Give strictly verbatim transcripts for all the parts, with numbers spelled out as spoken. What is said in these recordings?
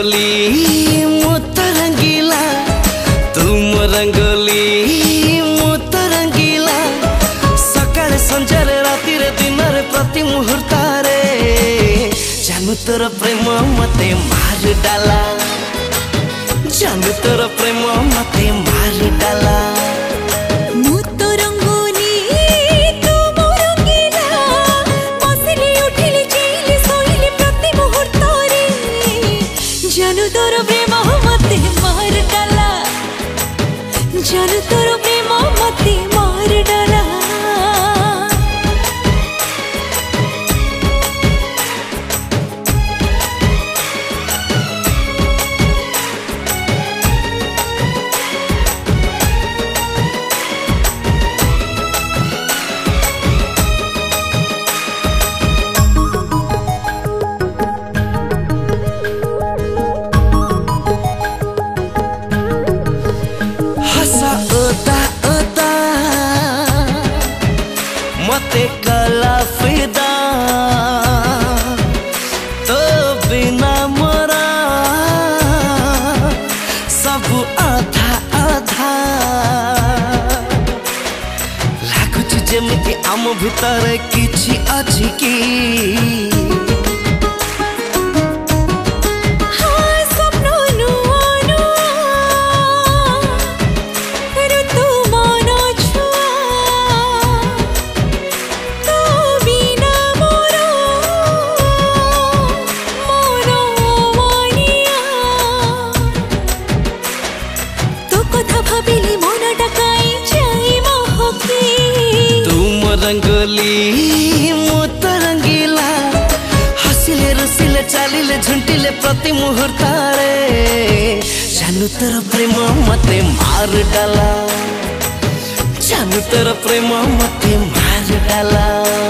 रंगोली मुत रंगीला तुम रंगोली मुत रंगीला सकाळे संजारे राति रे दिन रे प्रति मुहूर्त रे जानू तोर प्रेम मते मार डाला जानू तोर प्रेम मते मार डाला जानू तोर प्रेम मते मार डाला जानू तोर प्रेम मते मार डाला मते कला फिदा तो बिना मोरा सब आधा आधा लागुच जेमिति आम भितर किछि अछि की रंगोली मुत रंगीला हसिले रुसिले चालिले झुंटिले प्रति मुहूर्त रे जानू तोर प्रेम मते मार डाला जानू तोर प्रेम मते मार डाला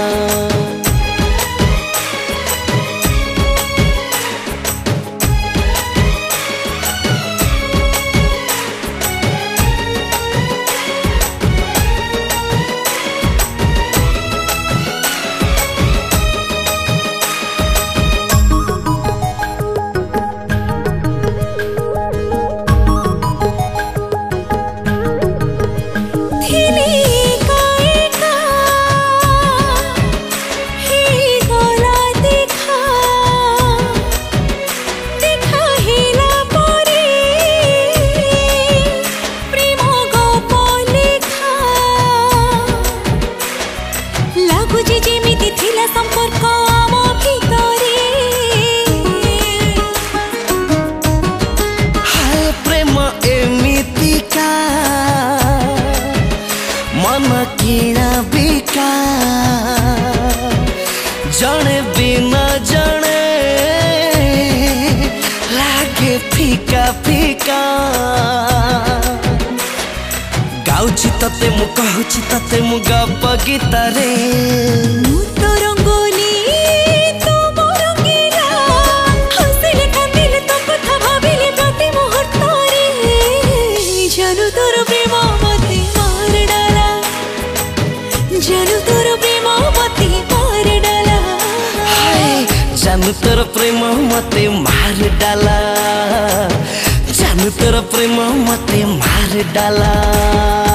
किणा बिका जने बिना जने लागे फीका फीका गाउची तते मु कहूची तते मु गप गीत रे तो रंगोली तो रंगीला हसिले कांदिले तो कथा भाबिले प्रति मुहूर्त रे जानू तोर प्रेम मते मार डाला जानू तोर प्रेम मते मार डाला जानू तोर प्रेम मते मार डाला जानू तोर प्रेम मते मार डाला।